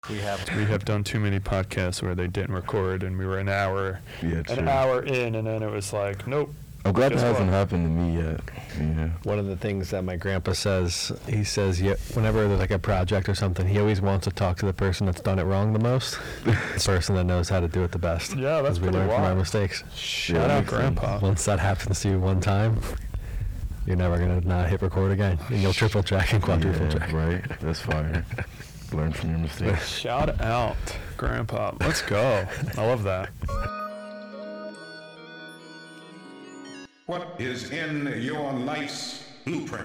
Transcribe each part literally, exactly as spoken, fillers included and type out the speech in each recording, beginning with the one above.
We have we have done too many podcasts where they didn't record, and we were an hour, yeah, an hour in, and then it was like, nope. I'm glad that Guess hasn't what? happened to me yet. Yeah. One of the things that my grandpa says, he says, yeah, whenever there's like a project or something, he always wants to talk to the person that's done it wrong the most, the person that knows how to do it the best. Yeah, that's we pretty learn from our wild. mistakes. Shout Yeah, out, makes sense. Grandpa. Once that happens to you one time, you're never gonna not hit record again, and you'll triple check and quadruple Yeah, check. right? That's fire. Learn from your mistakes. Shout out, Grandpa. Let's go. I love that. What is in your life's blueprint?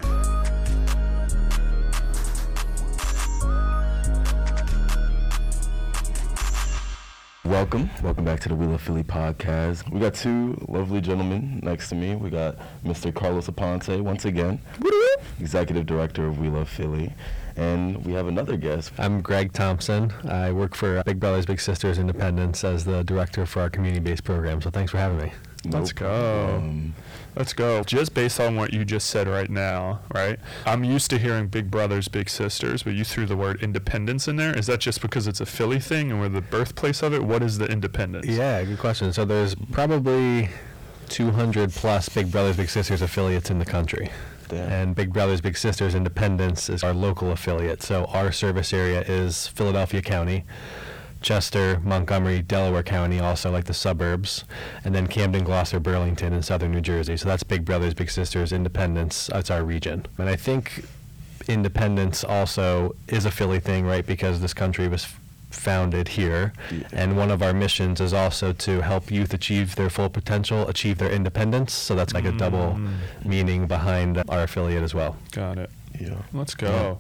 Welcome. Welcome back to the We Love Philly podcast. We got two lovely gentlemen next to me. We got Mister Carlos Aponte, once again, Executive Director of We Love Philly. And we have another guest. I'm Greg Thompson. I work for Big Brothers Big Sisters Independence as the director for our community-based program. So thanks for having me. Let's Nope. go. Um, Let's go. Just based on what you just said right now, right? I'm used to hearing Big Brothers, Big Sisters, but you threw the word independence in there. Is that just because it's a Philly thing and we're the birthplace of it? What is the independence? Yeah, good question. So there's probably two hundred plus Big Brothers Big Sisters affiliates in the country. Damn. And Big Brothers Big Sisters Independence is our local affiliate. So our service area is Philadelphia County, Chester, Montgomery, Delaware County, also like the suburbs, and then Camden, Gloucester, Burlington, and southern New Jersey. So that's Big Brothers Big Sisters Independence. That's our region. And I think independence also is a Philly thing, right? Because this country was f- founded here, Yeah. and one of our missions is also to help youth achieve their full potential, achieve their independence. So that's like a double Mm. meaning behind our affiliate as well. Got it. yeah. Let's go.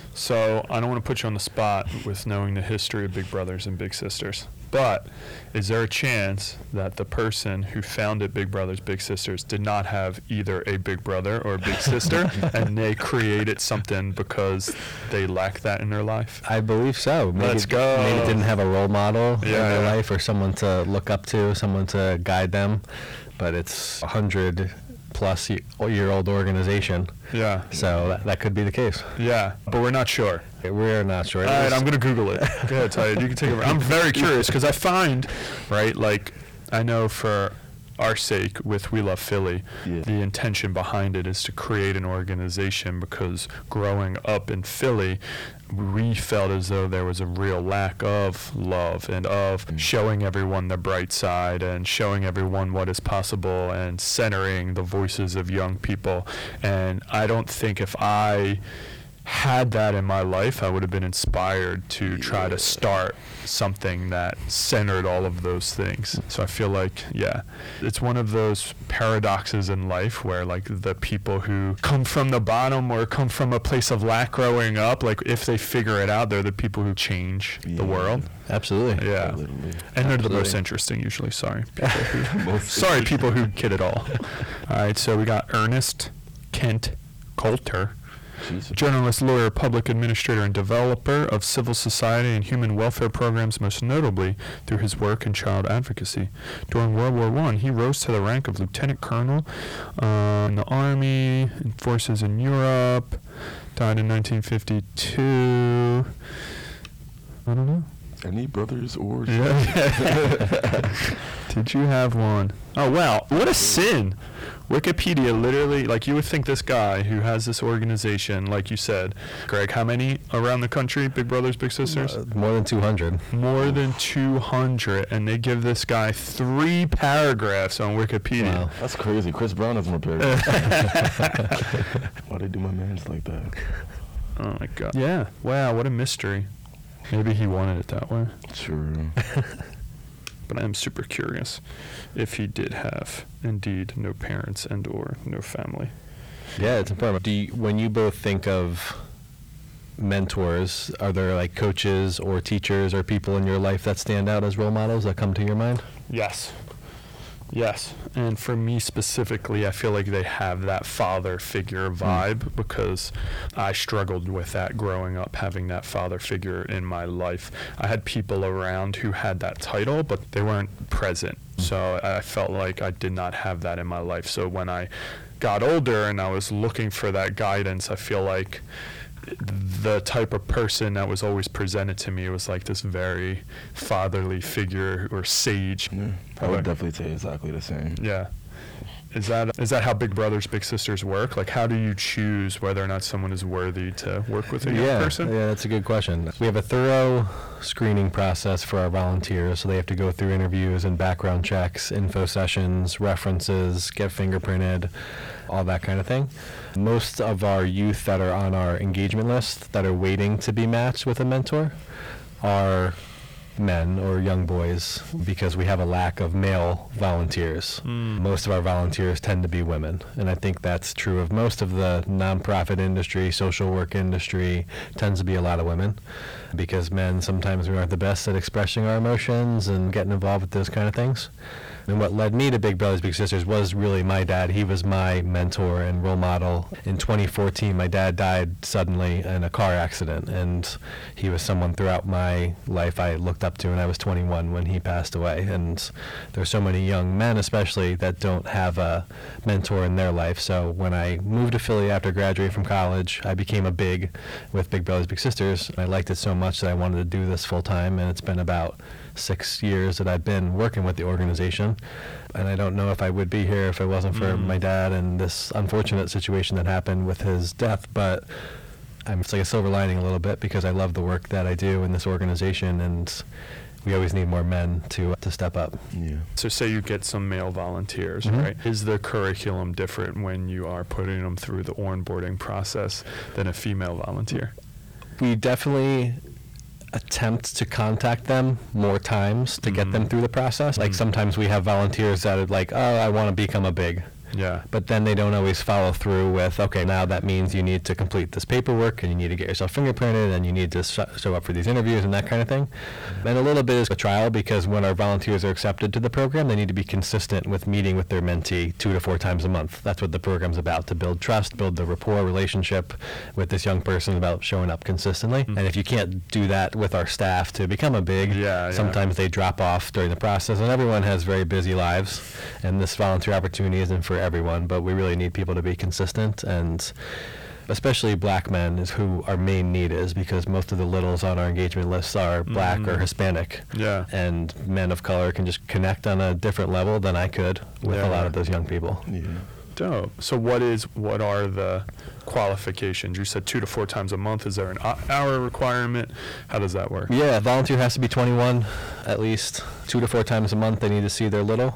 So I don't want to put you on the spot with knowing the history of Big Brothers and Big Sisters, but is there a chance that the person who founded Big Brothers Big Sisters did not have either a big brother or a big sister, and they created something because they lack that in their life? I believe so. Maybe Let's it- go. Maybe it didn't have a role model in Yeah, their yeah. life or someone to look up to, someone to guide them. But it's a hundred plus ye- year old organization, Yeah, so that, that could be the case. yeah, but we're not sure. We're not sure. All right, I'm gonna Google it. Go ahead, Ty. You can take it. I'm very curious because I find, right, like I know for our sake with We Love Philly, Yeah. the intention behind it is to create an organization because growing up in Philly, we felt as though there was a real lack of love and of showing everyone the bright side and showing everyone what is possible and centering the voices of young people. And I don't think if I had that in my life, I would have been inspired to try to start something that centered all of those things. So I feel like, yeah, it's one of those paradoxes in life where like the people who come from the bottom or come from a place of lack growing up, like if they figure it out, they're the people who change the Yeah. world. Absolutely. Yeah. Literally. And they're the most Absolutely. interesting usually, sorry. People who- Most sorry, people who kid it all. All right, so we got Ernest Kent Coulter, Jesus. journalist, lawyer, public administrator, and developer of civil society and human welfare programs, most notably through his work in child advocacy. During World War One, he rose to the rank of lieutenant colonel uh, in the Army, in forces in Europe, died in nineteen fifty-two. I don't know. Any brothers or Yeah. Did you have one? Oh, wow. What a sin. Wikipedia literally, like you would think this guy who has this organization, like you said, Greg, how many around the country, Big Brothers, Big Sisters? Uh, more than two hundred. More than two hundred, and they give this guy three paragraphs on Wikipedia. Wow. That's crazy. Chris Brown has more paragraphs. Why they do my mans like that? Oh, my God. Yeah. Wow, what a mystery. Maybe he wanted it that way. True. But I am super curious if he did have, indeed, no parents and or no family. Yeah, it's important. Do you, when you both think of mentors, are there like coaches or teachers or people in your life that stand out as role models that come to your mind? Yes. Yes. And for me specifically, I feel like they have that father figure vibe mm. because I struggled with that growing up, having that father figure in my life. I had people around who had that title, but they weren't present. So I felt like I did not have that in my life. So when I got older and I was looking for that guidance, I feel like the type of person that was always presented to me was like this very fatherly figure or sage. Yeah, I would definitely say exactly the same. Yeah. Is that is that how Big Brothers Big Sisters work? Like, how do you choose whether or not someone is worthy to work with a young yeah, person? Yeah, that's a good question. We have a thorough screening process for our volunteers, so they have to go through interviews and background checks, info sessions, references, get fingerprinted, all that kind of thing. Most of our youth that are on our engagement list that are waiting to be matched with a mentor are men or young boys because we have a lack of male volunteers. Mm. Most of our volunteers tend to be women, and I think that's true of most of the nonprofit industry, social work industry, tends to be a lot of women because men sometimes we aren't the best at expressing our emotions and getting involved with those kind of things. And what led me to Big Brothers Big Sisters was really my dad. He was my mentor and role model. In twenty fourteen, my dad died suddenly in a car accident, and he was someone throughout my life I looked up to, and I was twenty-one when he passed away. And there's so many young men especially that don't have a mentor in their life. So when I moved to Philly after graduating from college, I became a big with Big Brothers Big Sisters. I liked it so much that I wanted to do this full time, and it's been about six years that I've been working with the organization. And I don't know if I would be here if it wasn't for Mm. my dad and this unfortunate situation that happened with his death. But I'm, it's like a silver lining a little bit because I love the work that I do in this organization, and we always need more men to to step up. Yeah. So say you get some male volunteers, Mhm. right? Is the curriculum different when you are putting them through the onboarding process than a female volunteer? We definitely attempt to contact them more times to get them Mhm. through the process. Like Mhm. sometimes we have volunteers that are like, oh, I want to become a big. Yeah. But then they don't always follow through with, okay, now that means you need to complete this paperwork and you need to get yourself fingerprinted and you need to sh- show up for these interviews and that kind of thing. And a little bit is a trial because when our volunteers are accepted to the program, they need to be consistent with meeting with their mentee two to four times a month. That's what the program's about, to build trust, build the rapport relationship with this young person about showing up consistently. Mhm. And if you can't do that with our staff to become a big, Yeah, yeah. sometimes they drop off during the process, and everyone has very busy lives, and this volunteer opportunity isn't for everyone, but we really need people to be consistent, and especially black men is who our main need is, because most of the littles on our engagement lists are black Mhm. or Hispanic, Yeah. and men of color can just connect on a different level than I could with Yeah. a lot of those young people. Yeah. Dope. So what is what are the qualifications? You said two to four times a month. Is there an hou- hour requirement? How does that work? Yeah, volunteer has to be twenty-one at least. Two to four times a month they need to see their little,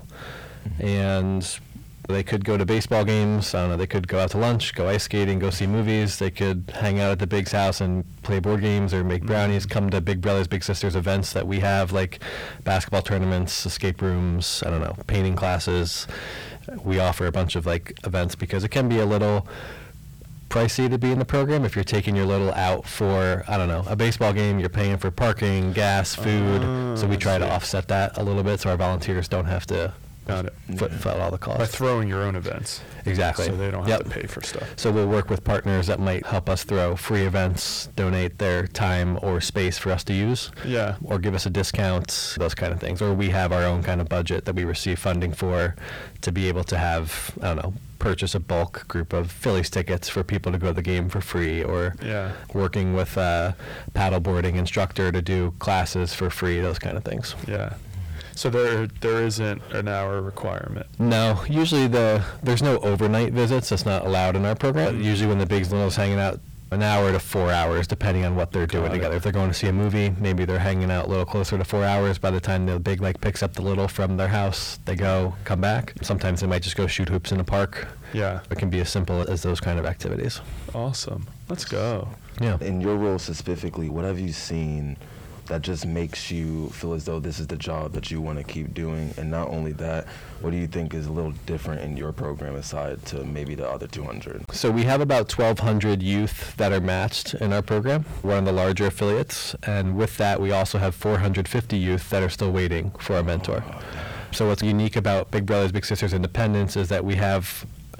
and they could go to baseball games. I don't know. They could go out to lunch, go ice skating, go see movies. They could hang out at the Big's house and play board games or make brownies. Come to Big Brothers Big Sisters events that we have, like basketball tournaments, escape rooms. I don't know, painting classes. We offer a bunch of like events because it can be a little pricey to be in the program. If you're taking your little out for, I don't know, a baseball game, you're paying for parking, gas, food. Oh, so we I try to see. offset that a little bit so our volunteers don't have to Got it. foot, foot all the By costs. throwing your own events. Exactly. So they don't have Yep. to pay for stuff. So we'll work with partners that might help us throw free events, donate their time or space for us to use, Yeah. or give us a discount, those kind of things. Or we have our own kind of budget that we receive funding for to be able to have, I don't know, purchase a bulk group of Phillies tickets for people to go to the game for free, or Yeah. working with a paddleboarding instructor to do classes for free, those kind of things. Yeah. So there there isn't an hour requirement. No, usually the there's no overnight visits. That's not allowed in our program. Mhm. Usually when the Bigs and Littles hanging out an hour to four hours, depending on what they're doing Got it. together. If they're going to see a movie, maybe they're hanging out a little closer to four hours. By the time the Big like picks up the Little from their house, they go, come back. Sometimes they might just go shoot hoops in the park. Yeah. It can be as simple as those kind of activities. Awesome. Let's go. Yeah. In your role specifically, what have you seen that just makes you feel as though this is the job that you want to keep doing? And not only that, what do you think is a little different in your program aside to maybe the other two hundred? So we have about twelve hundred youth that are matched in our program. We're one of the larger affiliates, and with that, we also have four hundred fifty youth that are still waiting for a mentor. So what's unique about Big Brothers Big Sisters Independence is that we have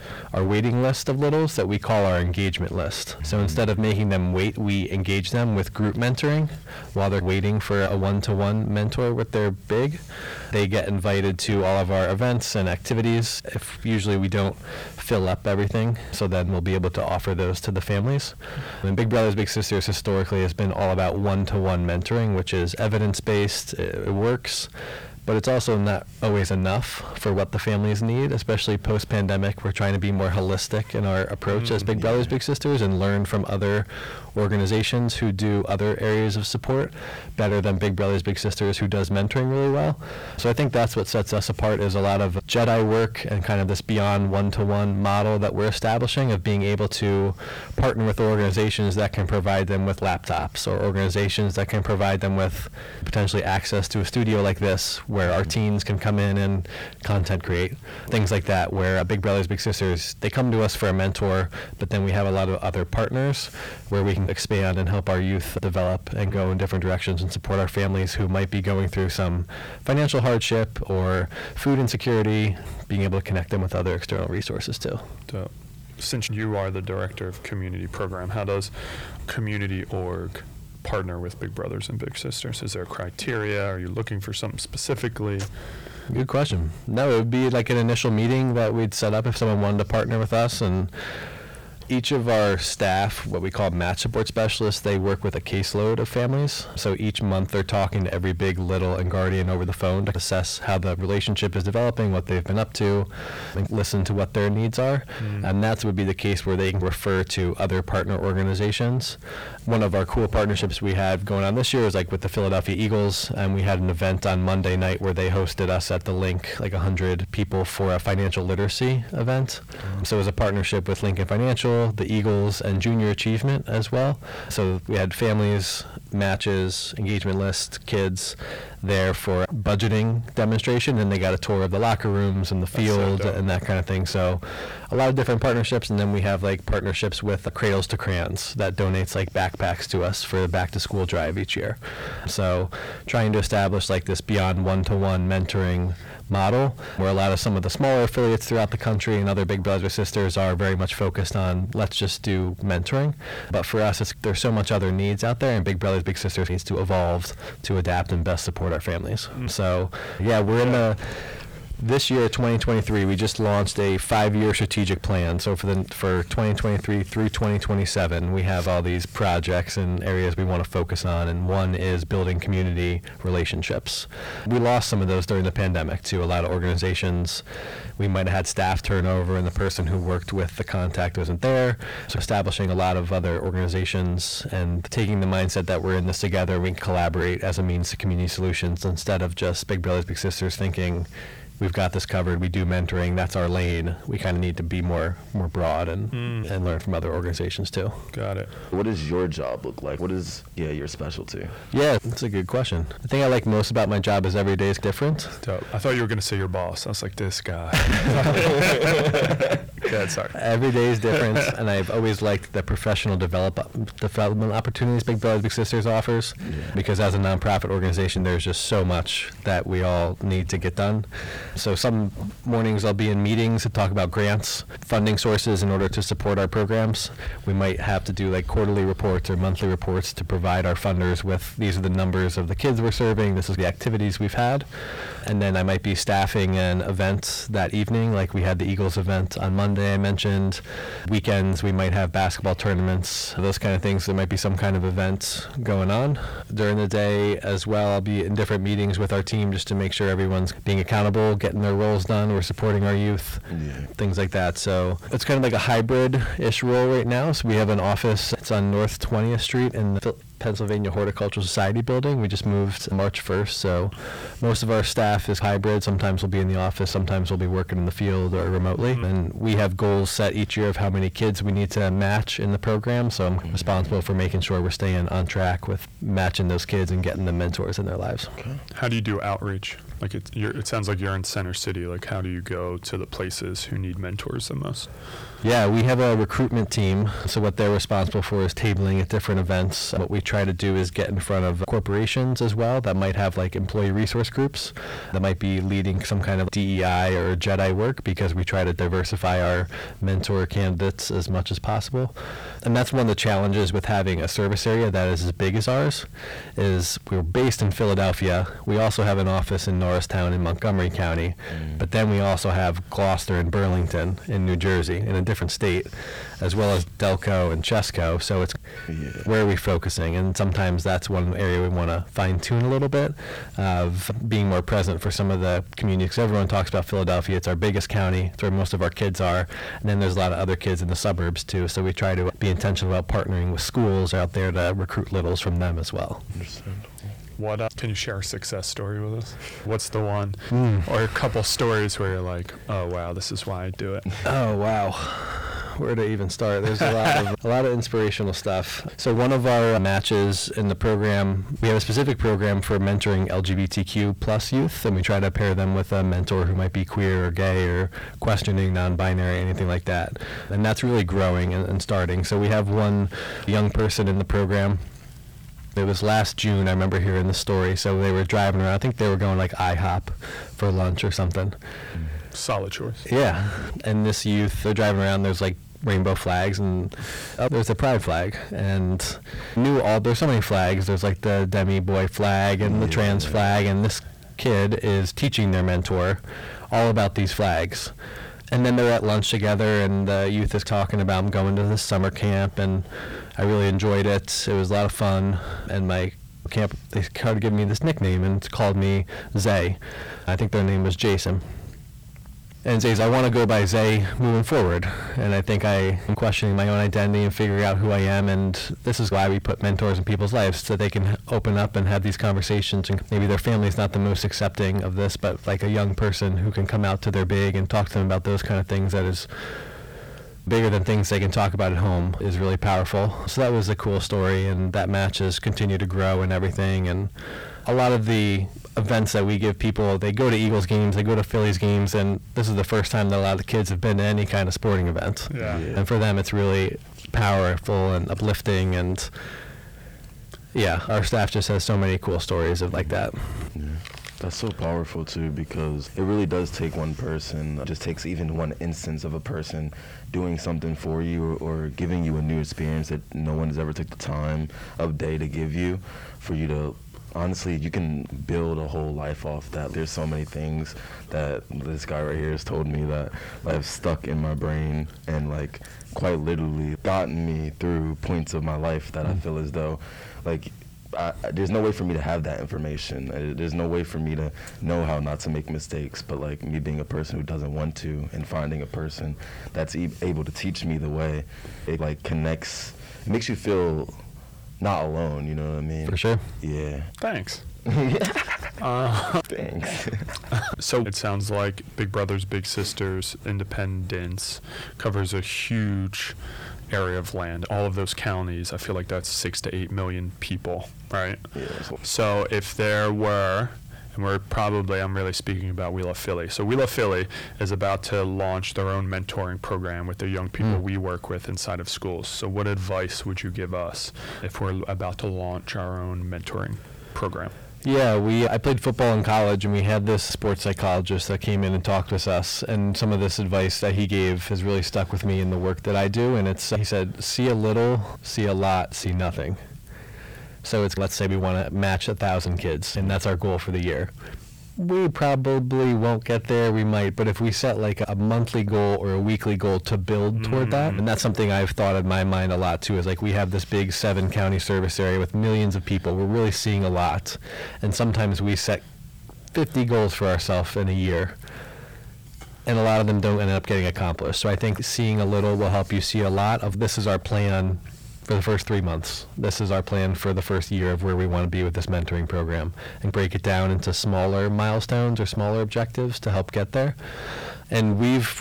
our waiting list of littles that we call our engagement list. So instead of making them wait, we engage them with group mentoring while they're waiting for a one-to-one mentor with their big. They get invited to all of our events and activities. If usually we don't fill up everything, so then we'll be able to offer those to the families. And Big Brothers Big Sisters historically has been all about one-to-one mentoring, which is evidence-based. It, it works. But it's also not always enough for what the families need, especially post-pandemic. We're trying to be more holistic in our approach mm, as Big Brothers yeah. Big Sisters and learn from other organizations who do other areas of support better than Big Brothers Big Sisters, who does mentoring really well. So I think that's what sets us apart, is a lot of Jedi work and kind of this beyond one-to-one model that we're establishing of being able to partner with organizations that can provide them with laptops, or organizations that can provide them with potentially access to a studio like this where our teens can come in and content create, things like that, where uh, Big Brothers Big Sisters, they come to us for a mentor, but then we have a lot of other partners where we can expand and help our youth develop and go in different directions and support our families who might be going through some financial hardship or food insecurity, being able to connect them with other external resources too. So, since you are the director of community program, how does community org partner with Big Brothers and Big Sisters? Is there criteria? Are you looking for something specifically? Good question. No, it would be like an initial meeting that we'd set up if someone wanted to partner with us, and each of our staff, what we call match support specialists, they work with a caseload of families. So each month they're talking to every big, little, and guardian over the phone to assess how the relationship is developing, what they've been up to, and listen to what their needs are. Mm. And that would be the case where they can refer to other partner organizations. One of our cool partnerships we have going on this year is like with the Philadelphia Eagles, and we had an event on Monday night where they hosted us at the Link, like one hundred people, for a financial literacy event. Mm. So it was a partnership with Lincoln Financial, the Eagles, and Junior Achievement as well. So we had families, matches, engagement list, kids there for budgeting demonstration, and they got a tour of the locker rooms and the field so and that kind of thing. So a lot of different partnerships, and then we have like partnerships with uh, Cradles to Crayons that donates like backpacks to us for the back to school drive each year. So trying to establish like this beyond one-to-one mentoring model, where a lot of some of the smaller affiliates throughout the country and other Big Brothers or Sisters are very much focused on let's just do mentoring. But for us, it's, there's so much other needs out there, and Big Brothers Big Sisters needs to evolve to adapt and best support our families. Mm. So yeah, we're in the this year, twenty twenty-three, we just launched a five-year strategic plan. So for the for twenty twenty-three through twenty twenty-seven, we have all these projects and areas we want to focus on, and one is building community relationships. We lost some of those during the pandemic to a lot of organizations. We might have had staff turnover, and the person who worked with the contact wasn't there. So establishing a lot of other organizations and taking the mindset that we're in this together, we can collaborate as a means to community solutions instead of just Big Brothers Big Sisters thinking, we've got this covered, we do mentoring, that's our lane. We kind of need to be more more broad and, mm. and learn from other organizations too. Got it. What does your job look like? What is yeah your specialty? Yeah, that's a good question. The thing I like most about my job is every day is different. Dope. I thought you were going to say your boss. I was like, this guy. Good, sorry. Every day is different, and I've always liked the professional develop, development opportunities Big Brothers Big Sisters offers, yeah. because as a nonprofit organization, there's just so much that we all need to get done. So some mornings I'll be in meetings to talk about grants, funding sources in order to support our programs. We might have to do like quarterly reports or monthly reports to provide our funders with these are the numbers of the kids we're serving, this is the activities we've had. And then I might be staffing an event that evening, like we had the Eagles event on Monday I mentioned. Weekends we might have basketball tournaments, those kind of things. There might be some kind of event going on. During the day as well, I'll be in different meetings with our team just to make sure everyone's being accountable, getting their roles done, we're supporting our youth, yeah. things like that. So it's kind of like a hybrid-ish role right now. So we have an office, it's on North twentieth Street in the Pennsylvania Horticultural Society building. We just moved March first, so most of our staff is hybrid. Sometimes we'll be in the office, sometimes we'll be working in the field or remotely. Mm-hmm. And we have goals set each year of how many kids we need to match in the program, so I'm mm-hmm. responsible for making sure we're staying on track with matching those kids and getting them mentors in their lives. Okay. How do you do outreach? Like it, you're, it sounds like you're in Center City. Like how do you go to the places who need mentors the most? Yeah, we have a recruitment team. So what they're responsible for is tabling at different events. What we try to do is get in front of corporations as well that might have like employee resource groups that might be leading some kind of D E I or JEDI work, because we try to diversify our mentor candidates as much as possible. And that's one of the challenges with having a service area that is as big as ours, is we're based in Philadelphia. We also have an office in Norristown in Montgomery County, Mm. but then we also have Gloucester and Burlington in New Jersey, in a different state, as well as Delco and Chesco. So it's Yeah. where are we focusing? And sometimes that's one area we want to fine tune a little bit, of being more present for some of the communities. 'Cause everyone talks about Philadelphia. It's our biggest county. It's where most of our kids are. And then there's a lot of other kids in the suburbs too. So we try to be intentional about partnering with schools out there to recruit littles from them as well. Understandable. What uh, can you share a success story with us? What's the one, Mm. or a couple stories where you're like, oh wow, this is why I do it? Oh wow, where to even start? There's a lot of a lot of inspirational stuff. So one of our matches in the program, we have a specific program for mentoring L G B T Q plus youth, and we try to pair them with a mentor who might be queer or gay or questioning, non-binary, anything like that. And that's really growing and, and starting. So we have one young person in the program. It was last June, I remember hearing the story. So they were driving around. I think they were going like IHOP for lunch or something. Solid choice. Yeah. And this youth, they're driving around, there's like rainbow flags, and oh, there's a pride flag. And knew all, there's so many flags. There's like the demi boy flag and the trans Yeah. flag. And this kid is teaching their mentor all about these flags. And then they're at lunch together, and the youth is talking about them going to this summer camp, and I really enjoyed it. It was a lot of fun, and my camp, they started giving me this nickname, and it's called me Zay. I think their name was Jason. And Zay's, I want to go by Zay moving forward. And I think I am questioning my own identity and figuring out who I am. And this is why we put mentors in people's lives, so they can open up and have these conversations. And maybe their family's not the most accepting of this, but like a young person who can come out to their big and talk to them about those kind of things that is bigger than things they can talk about at home is really powerful. So that was a cool story, and that match has continued to grow and everything. And a lot of the events that we give people, they go to Eagles games, they go to Phillies games, and this is the first time that a lot of the kids have been to any kind of sporting event. Yeah. Yeah. And for them, it's really powerful and uplifting, and yeah, our staff just has so many cool stories of like that. Yeah. That's so powerful too, because it really does take one person. It just takes even one instance of a person doing something for you, or, or giving you a new experience that no one has ever took the time of day to give you, for you to, honestly, you can build a whole life off that. There's so many things that this guy right here has told me that have stuck in my brain and like quite literally gotten me through points of my life that I feel as though like I, I- there's no way for me to have that information. Uh, There's no way for me to know how not to make mistakes. But like me being a person who doesn't want to, and finding a person that's e- able to teach me the way, it like connects. It makes you feel not alone. You know what I mean? For sure. Yeah. Thanks. yeah. Uh, Thanks. so it sounds like Big Brothers Big Sisters Independence covers a huge area of land. All of those counties, I feel like that's six to eight million people, right? Yeah. So, So if there were, and we're probably, I'm really speaking about We Love Philly. So We Love Philly is about to launch their own mentoring program with the young people Mm. we work with inside of schools. So what advice would you give us if we're about to launch our own mentoring program? Yeah, we I played football in college, and we had this sports psychologist that came in and talked with us, and some of this advice that he gave has really stuck with me in the work that I do. And it's, he said, see a little, see a lot, see nothing. So it's, let's say we want to match a thousand kids, and that's our goal for the year. We probably won't get there, we might, but if we set like a monthly goal or a weekly goal to build toward that, and that's something I've thought in my mind a lot too, is like we have this big seven county service area with millions of people. We're really seeing a lot, and sometimes we set fifty goals for ourselves in a year, and a lot of them don't end up getting accomplished. So I think seeing a little will help you see a lot of, this is our plan for the first three months. This is our plan for the first year of where we want to be with this mentoring program, and break it down into smaller milestones or smaller objectives to help get there. And we've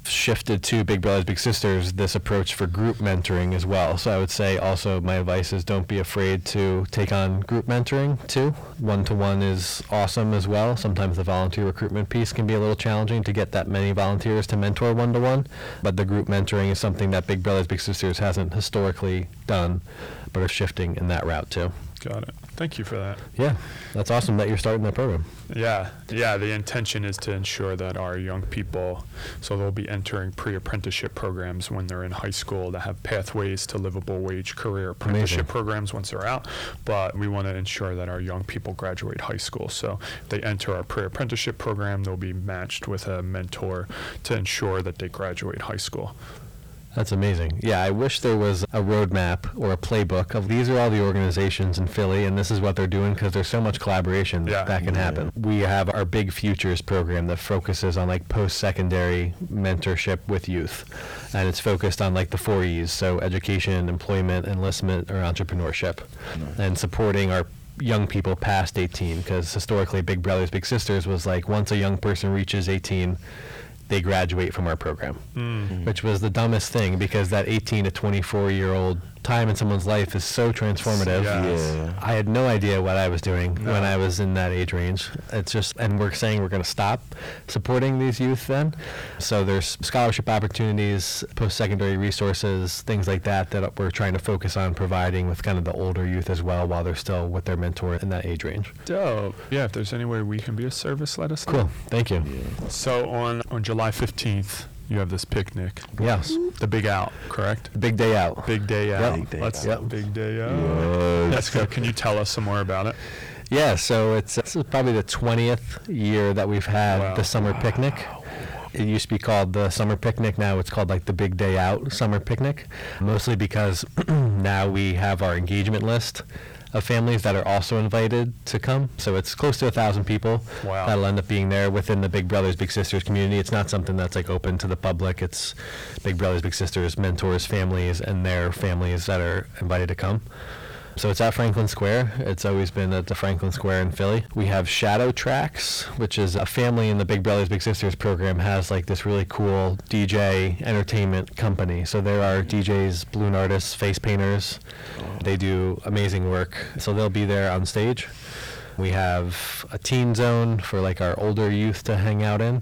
shifted to Big Brothers Big Sisters this approach for group mentoring as well. So I would say also my advice is don't be afraid to take on group mentoring too. One-to-one is awesome as well. Sometimes the volunteer recruitment piece can be a little challenging to get that many volunteers to mentor one-to-one, but the group mentoring is something that Big Brothers Big Sisters hasn't historically done, but are shifting in that route too. Got it. Thank you for that. Yeah, that's awesome that you're starting that program. Yeah, yeah. The intention is to ensure that our young people, so they'll be entering pre-apprenticeship programs when they're in high school that have pathways to livable wage career apprenticeship Amazing. programs once they're out. But we want to ensure that our young people graduate high school. So if they enter our pre-apprenticeship program, they'll be matched with a mentor to ensure that they graduate high school. That's amazing. Yeah, I wish there was a roadmap or a playbook of these are all the organizations in Philly, and this is what they're doing, because there's so much collaboration Yeah. that can Yeah. happen. We have our Big Futures program that focuses on like post-secondary mentorship with youth, and it's focused on like the four E's, so education, employment, enlistment, or entrepreneurship, Nice. and supporting our young people past eighteen, because historically Big Brothers Big Sisters was like once a young person reaches eighteen, they graduate from our program, Mm. which was the dumbest thing, because that eighteen to twenty-four year old time in someone's life is so transformative. Yes. Yeah. I had no idea what I was doing No. when I was in that age range. It's just, and we're saying we're going to stop supporting these youth then. So there's scholarship opportunities, post-secondary resources, things like that that we're trying to focus on providing with kind of the older youth as well while they're still with their mentor in that age range. Dope. Yeah, if there's any way we can be of service, let us know. Cool. Thank you. Yeah. So on, on July fifteenth, you have this picnic. Yes. The Big Out, correct? Big day out. Big day out. Big day Let's out. Big day out. Yes. Let's go. Can you tell us some more about it? Yeah, so it's this is probably the twentieth year that we've had Wow. the summer picnic. It used to be called the summer picnic. Now it's called like the Big Day Out summer picnic, mostly because now we have our engagement list of families that are also invited to come. So it's close to a thousand people Wow. that'll end up being there within the Big Brothers Big Sisters community. It's not something that's like open to the public. It's Big Brothers Big Sisters mentors, families, and their families that are invited to come. So it's at Franklin Square. It's always been at the Franklin Square in Philly. We have Shadow Tracks, which is a family in the Big Brothers Big Sisters program, has like this really cool D J entertainment company. So there are D Js, balloon artists, face painters. They do amazing work. So they'll be there on stage. We have a teen zone for like our older youth to hang out in.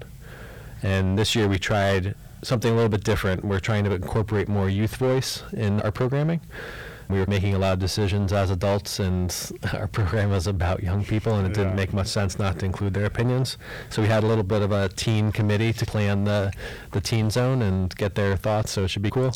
And this year we tried something a little bit different. We're trying to incorporate more youth voice in our programming. We were making a lot of decisions as adults, and our program was about young people, and it didn't Yeah. make much sense not to include their opinions. So we had a little bit of a teen committee to plan the, the teen zone and get their thoughts, so it should be cool.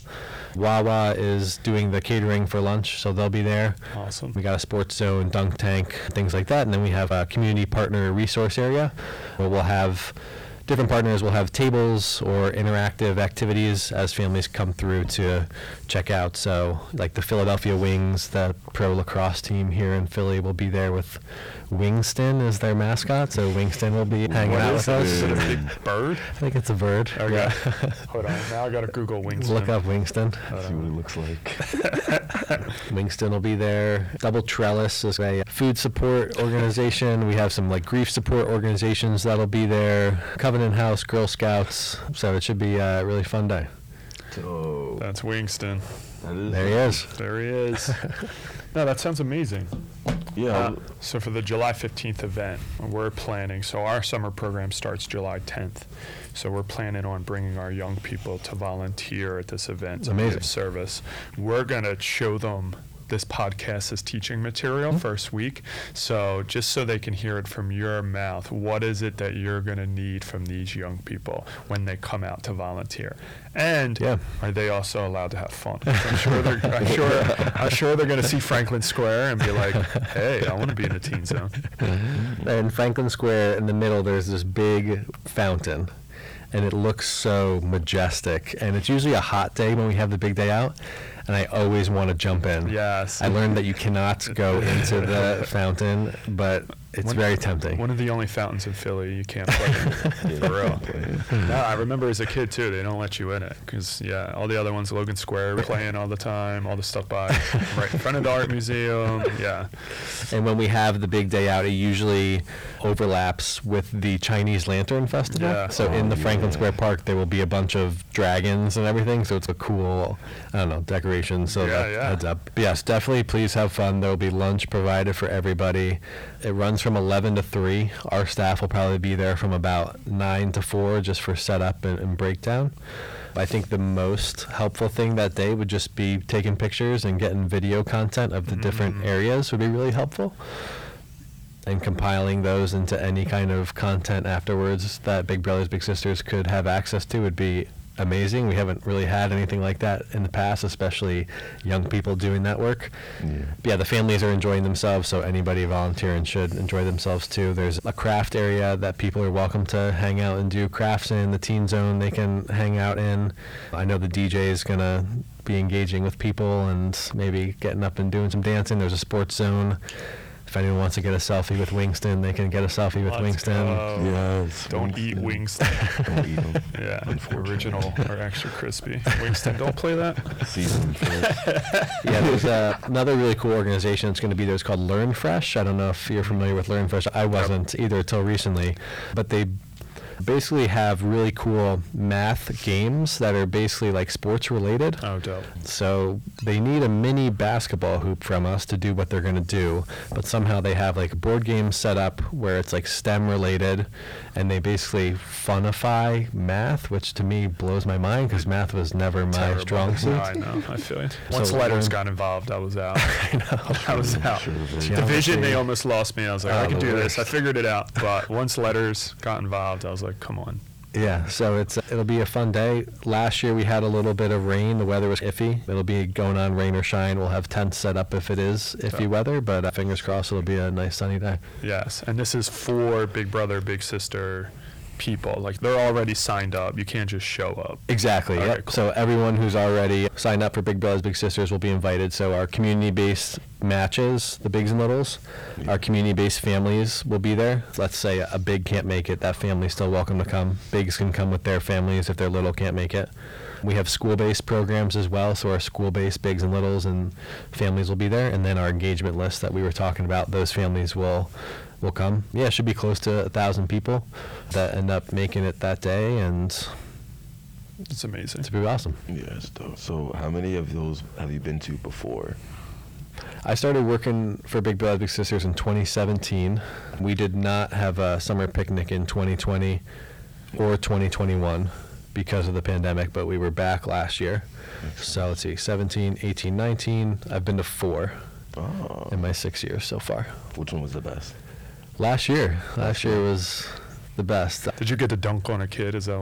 Wawa is doing the catering for lunch, so they'll be there. Awesome. We got a sports zone, dunk tank, things like that, and then we have a community partner resource area where we'll have different partners will have tables or interactive activities as families come through to check out. So like the Philadelphia Wings, the pro lacrosse team here in Philly, will be there with Wingston as their mascot. So Wingston will be hanging What out is with us. this? Is it a big bird? I think it's a bird. Okay. Yeah. Hold on. Now I got to Google Wingston. Look up Wingston. See what it looks like. Wingston will be there. Double Trellis is a food support organization. We have some like grief support organizations that'll be there. Covenant House, Girl Scouts. So it should be a really fun day. So That's Wingston. that is. There he is. There he is. No, that sounds amazing. Yeah. Uh, so for the July fifteenth event, we're planning, so our summer program starts July tenth. So we're planning on bringing our young people to volunteer at this event to be Amazing. of service. We're going to show them this podcast as teaching material Mhm. first week. So just so they can hear it from your mouth, what is it that you're going to need from these young people when they come out to volunteer? And Yeah. are they also allowed to have fun? I'm sure they're, I'm sure, I'm sure they're going to see Franklin Square and be like, hey, I want to be in the teen zone. In Franklin Square, in the middle, there's this big fountain, and it looks so majestic. And it's usually a hot day when we have the big day out, and I always want to jump in. Yes. I learned that you cannot go into the fountain, but It's One- very tempting. One of the only fountains in Philly you can't play in. For real. No, I remember as a kid too, they don't let you in it because yeah, all the other ones, Logan Square, were playing all the time, all the stuff by right in front of the art museum. Yeah. And when we have the big day out, it usually overlaps with the Chinese Lantern Festival. Yeah. So Oh, in the Franklin yeah. Square Park, there will be a bunch of dragons and everything. So it's a cool, I don't know, decoration. So Yeah, that yeah. heads up. But yes, definitely please have fun. There will be lunch provided for everybody. It runs from eleven to three. Our staff will probably be there from about nine to four just for setup and, and breakdown. I think the most helpful thing that day would just be taking pictures and getting video content of the different Mm. areas would be really helpful. And compiling those into any kind of content afterwards that Big Brothers Big Sisters could have access to would be amazing. We haven't really had anything like that in the past, especially young people doing that work. Yeah. But yeah, the families are enjoying themselves, so anybody volunteering should enjoy themselves too. There's a craft area that people are welcome to hang out and do crafts in. The teen zone they can hang out in. I know the D J is gonna be engaging with people and maybe getting up and doing some dancing. There's a sports zone. If anyone wants to get a selfie with Wingston, they can get a selfie with Let's Wingston. go. Yes. Don't eat Wingston. Wingston. Don't eat them. Yeah, Unfortunately. original or extra crispy. Wingston, don't play that. Season first. Yeah, there's uh, another really cool organization that's going to be there. It's called Learn Fresh. I don't know if you're familiar with Learn Fresh. I wasn't either until recently, but they basically have really cool math games that are basically like sports related. Oh, dope. So they need a mini basketball hoop from us to do what they're going to do, but somehow they have like a board game set up where it's like STEM related, and they basically funify math, which to me blows my mind because math was never my Terrible. strong suit. No, I know. I feel it. So Once letters learn- got involved, I was out. I know. I was out. Sure, very Yeah. Division, they Geometry. almost lost me. I was like, Oh, I can the do this. I worst. figured it out. But once letters got involved, I was like, come on. Yeah, so it's it'll be a fun day. Last year we had a little bit of rain. The weather was iffy. It'll be going on rain or shine. We'll have tents set up if it is iffy Yeah. weather, but uh, fingers crossed it'll be a nice sunny day. Yes. And this is for Big Brother, Big Sister people. Like, they're already signed up. You can't just show up. Exactly. Okay, Yep. cool. So everyone who's already signed up for Big Brothers Big Sisters will be invited. So our community-based matches, the bigs and littles, our community-based families will be there. Let's say a big can't make it, that family's still welcome to come. Bigs can come with their families if their little can't make it. We have school-based programs as well, so our school-based bigs and littles and families will be there. And then our engagement list that we were talking about, those families will will come. Yeah, it should be close to a thousand people that end up making it that day, and It's amazing. it's pretty awesome. Yes, though. So, how many of those have you been to before? I started working for Big Brothers Big Sisters in twenty seventeen. We did not have a summer picnic in twenty twenty or twenty twenty-one because of the pandemic, but we were back last year. So let's see, seventeen, eighteen, nineteen. I've been to four Oh, in my six years so far. which one was the best? Last year, last year was the best. Did you get to dunk on a kid? Is that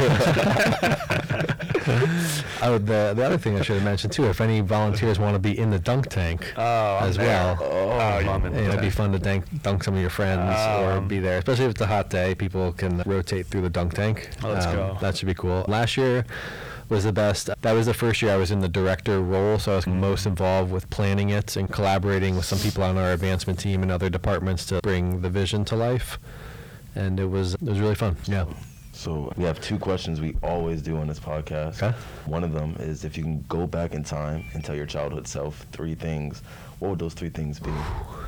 what? Oh, the the other thing I should have mentioned too, if any volunteers want to be in the dunk tank Oh, I'm as there. well, Oh, you I'm want in me you know, the it'd be tank. fun to dunk, dunk some of your friends or Um, be there, especially if it's a hot day. People can rotate through the dunk tank. Oh, let's Um, go. That should be cool. Last year was the best. That was the first year I was in the director role, so I was most involved with planning it and collaborating with some people on our advancement team and other departments to bring the vision to life. And it was it was really fun. Yeah. So, we have two questions we always do on this podcast. Okay. One of them is if you can go back in time and tell your childhood self three things, what would those three things be?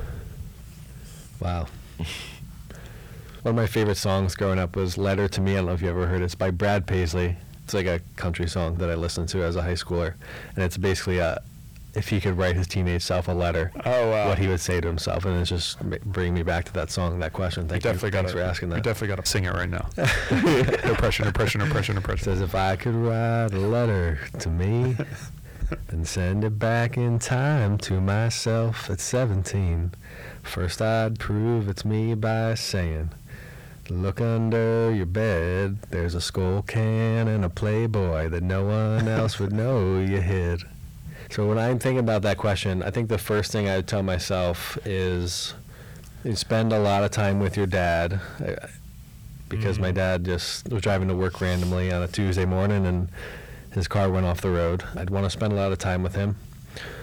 Wow. One of my favorite songs growing up was Letter to Me. I don't know if you ever heard it. It's by Brad Paisley. It's like a country song that I listened to as a high schooler. And it's basically a, if he could write his teenage self a letter, Oh, wow. what he would say to himself. And it's just ma- bringing me back to that song, that question. Thank You you. definitely Thanks gotta, for asking You that. definitely got to sing it right now. no pressure, no pressure, no pressure, no It pressure. says, if I could write a letter to me and send it back in time to myself at seventeen, first I'd prove it's me by saying, look under your bed, there's a skull can and a Playboy that no one else would know you hid. So when I'm thinking about that question, I think the first thing I would tell myself is you spend a lot of time with your dad, uh, because my Mhm. dad just was driving to work randomly on a Tuesday morning and his car went off the road. I'd want to spend a lot of time with him.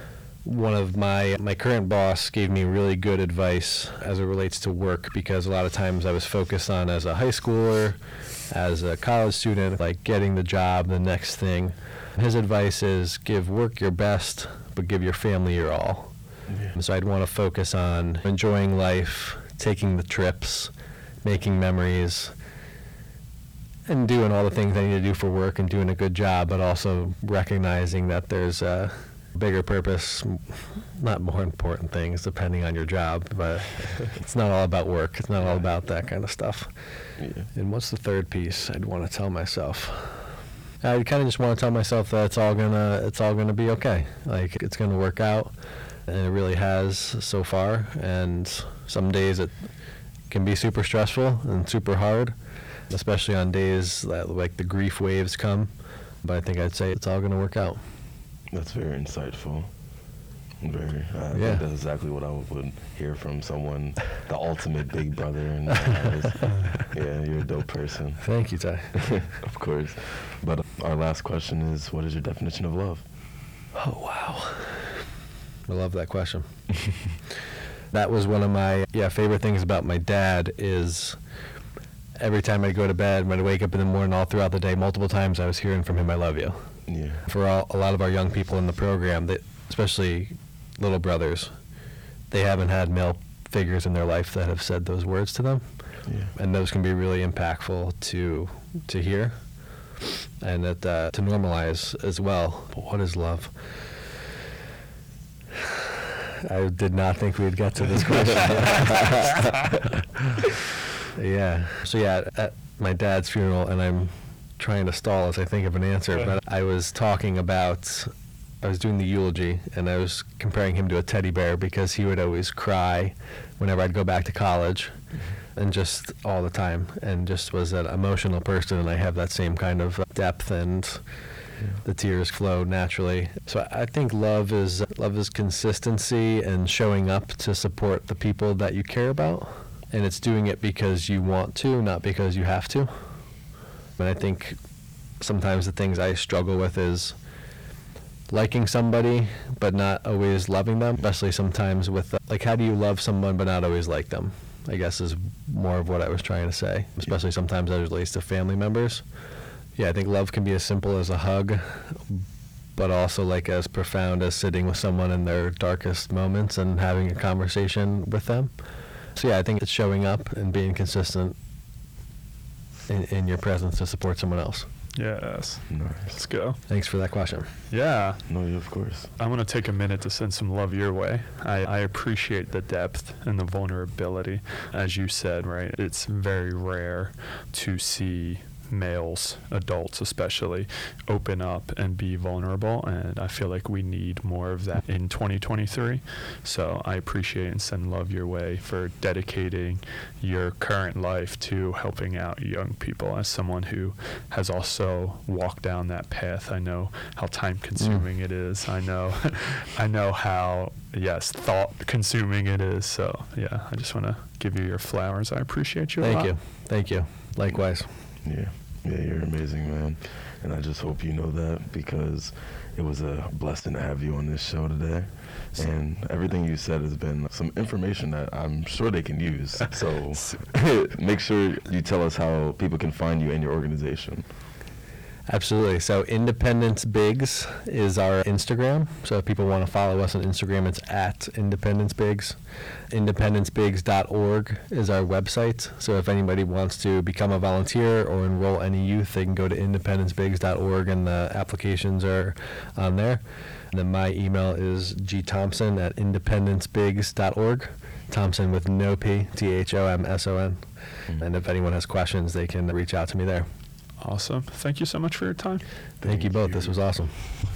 one of my my current boss gave me really good advice as it relates to work, because a lot of times I was focused on, as a high schooler, as a college student, like getting the job, the next thing. His advice is give work your best, but give your family your all. Yeah. So I'd want to focus on enjoying life, taking the trips, making memories, and doing all the things I need to do for work and doing a good job, but also recognizing that there's a bigger purpose, not more important things, depending on your job, but it's not all about work. It's not all about that kind of stuff. Yeah. And what's the third piece I'd want to tell myself? I kind of just want to tell myself that it's all gonna, it's all gonna be okay. Like, it's gonna work out, and it really has so far. And some days it can be super stressful and super hard, especially on days that, like, the grief waves come. But I think I'd say it's all gonna work out. That's very insightful. Very. I Yeah. think that's exactly what I would hear from someone, the ultimate big brother. And yeah, you're a dope person. Thank you, Ty. Of course. But our last question is, what is your definition of love? Oh, wow. I love that question. That was one of my yeah favorite things about my dad, is every time I'd go to bed, when I'd wake up in the morning, all throughout the day, multiple times I was hearing from him, I love you. Yeah. For all, a lot of our young people in the program, that, especially little brothers, they haven't had male figures in their life that have said those words to them. Yeah. And those can be really impactful to to hear, and that uh, to normalize as well. But what is love? I did not think we'd get to this question. Yeah. So yeah, at my dad's funeral, and I'm trying to stall as I think of an answer, but I was talking about, I was doing the eulogy, and I was comparing him to a teddy bear, because he would always cry whenever I'd go back to college, and just all the time, and just was an emotional person, and I have that same kind of depth, and yeah. the tears flow naturally. So I think love is love is consistency and showing up to support the people that you care about, and it's doing it because you want to, not because you have to. And I think sometimes the things I struggle with is liking somebody but not always loving them, especially sometimes with, the, like, how do you love someone but not always like them, I guess is more of what I was trying to say, especially sometimes as it relates to family members. Yeah, I think love can be as simple as a hug, but also, like, as profound as sitting with someone in their darkest moments and having a conversation with them. So yeah, I think it's showing up and being consistent in, in your presence to support someone else. Yes. Nice. Let's go. Thanks for that question. Yeah. No, yeah, of course. I want to take a minute to send some love your way. I, I appreciate the depth and the vulnerability. As you said, right, it's very rare to see males, adults especially, open up and be vulnerable, and I feel like we need more of that in twenty twenty-three. So I appreciate and send love your way for dedicating your current life to helping out young people. As someone who has also walked down that path, I know how time consuming mm. it is. I know I know how yes thought consuming it is. So yeah, I just want to give you your flowers. I appreciate you a Thank lot. you. Thank you. Likewise. Yeah. Yeah, you're amazing, man. And I just hope you know that, because it was a blessing to have you on this show today. And everything you said has been some information that I'm sure they can use. So make sure you tell us how people can find you and your organization. Absolutely. So Independence Bigs is our Instagram. So if people want to follow us on Instagram, it's at Independence Bigs. independence bigs dot org is our website. So if anybody wants to become a volunteer or enroll any youth, they can go to independence bigs dot org, and the applications are on there. And then my email is g thompson at independence bigs dot org. Thompson with no P, T H O M S O N. Mm-hmm. And if anyone has questions, they can reach out to me there. Awesome. Thank you so much for your time. Thank, Thank you both. You. This was awesome.